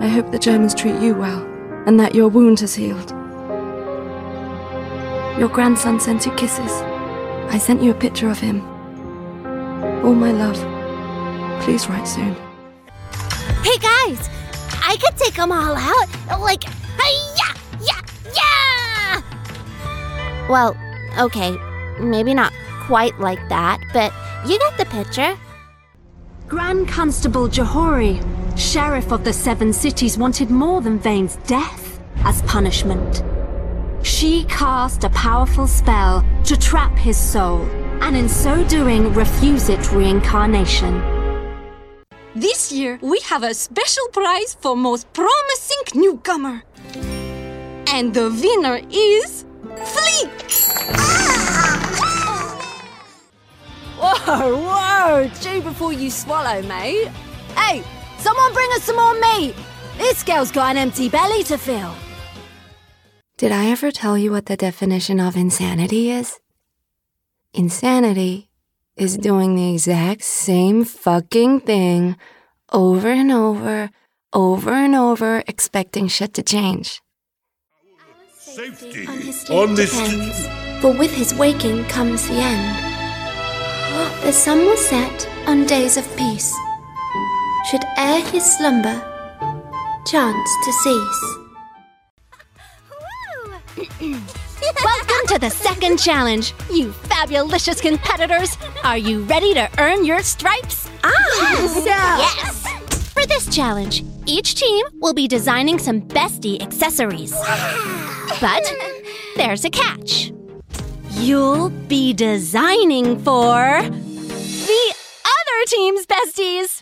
I hope the Germans treat you well, and that your wound has healed. Your grandson sent you kisses. I sent you a picture of him. All my love. Please write soon. Hey guys, I could take them all out, like, hi-ya, yeah, yeah! Well, okay, maybe not quite like that, but you get the picture. Grand Constable Johori, Sheriff of the Seven Cities, wanted more than Vane's death as punishment. She cast a powerful spell to trap his soul, and in so doing refuse it reincarnation. This year, we have a special prize for most promising newcomer. And the winner is Fleek! Whoa, chew before you swallow, mate. Hey, someone bring us some more meat. This girl's got an empty belly to fill. Did I ever tell you what the definition of insanity is? Insanity is doing the exact same fucking thing over and over, expecting shit to change. Safety On his sleep on this depends, for with his waking comes the end. The sun will set on days of peace, should ere his slumber chance to cease. Welcome to the second challenge, you fabulicious competitors. Are you ready to earn your stripes? Yes! For this challenge, each team will be designing some bestie accessories. But there's a catch. You'll be designing for the other team's besties.